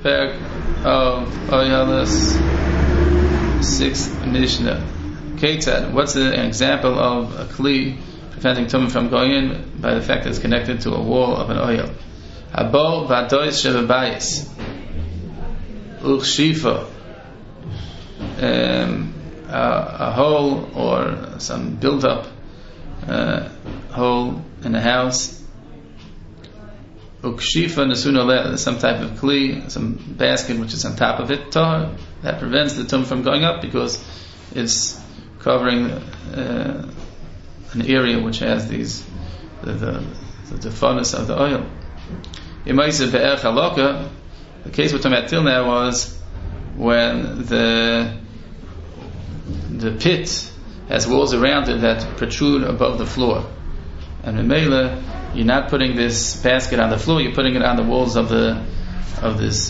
Perek of Oyalis, 6th Mishnah. Ketzad, what's an example of a kli preventing tumah from going in by the fact that it's connected to a wall of an oyel? Abo v'adois shebebayis uchshifa, a hole or some build-up hole in the house. Ukshifa nesuna, some type of kli, some basket which is on top of it, tar, that prevents the tumah from going up because it's covering an area which has these the fullness of the oil. The case we're talking about till now was when the pit has walls around it that protrude above the floor, and in Mela you're not putting this basket on the floor, you're putting it on the walls of this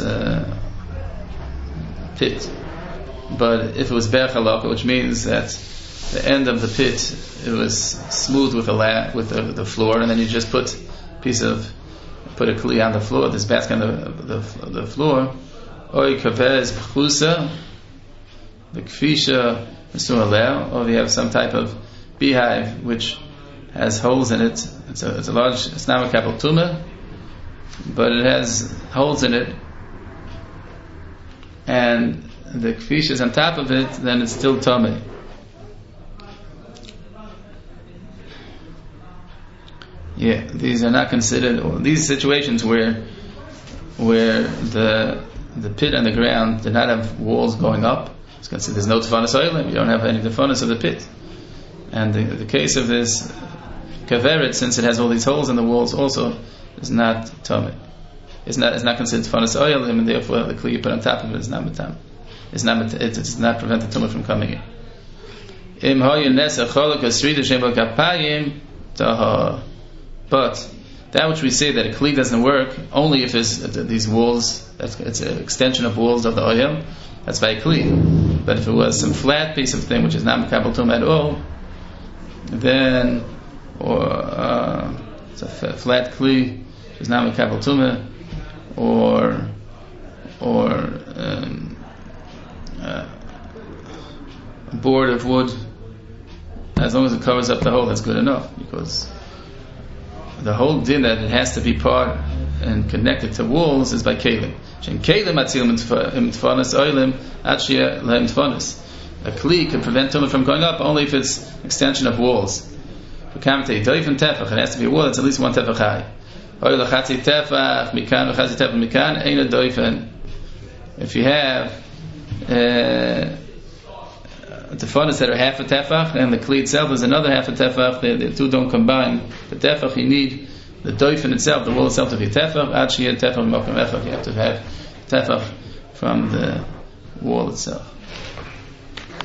pit. But if it was ber chalaka, which means that the end of the pit it was smooth with the floor, and then you just put a kli on the floor, this basket on the floor. Oy kavez b'chusa, the kfisha misunaleh, or you have some type of beehive which has holes in it. It's a large. It's not a capital tumah, but it has holes in it, and the kfish is on top of it. Then it's still tumah. Yeah, these are not considered. Or these situations where the pit and the ground do not have walls going up, it's considered there's no tefanis oilim. You don't have any tefanis of the pit. And the case of this kaveret, since it has all these holes in the walls, also is not tumah. It's not considered tefanis oilim, and therefore the kli you put on top of it is not matam. It does not prevent the tumah from coming in. But that which we say that a kli doesn't work only if it's these walls, it's an extension of walls of the oyel, that's by a kli. But if it was some flat piece of thing which is not mekabel tumah at all, then it's a flat kli which is not mekabel tumah, or a board of wood, as long as it covers up the hole, that's good enough, because the whole din that it has to be part and connected to walls is by kelim. A kli can prevent tumah from going up only if it's extension of walls. It has to be a wall that's at least one tefach high. If you have tefanis that are half a tefach, and the kli itself is another half a tefach, the two don't combine. The tefach, you need the doifen itself, the wall itself, to be tefach. Actually, tefach you have to have tefach from the wall itself.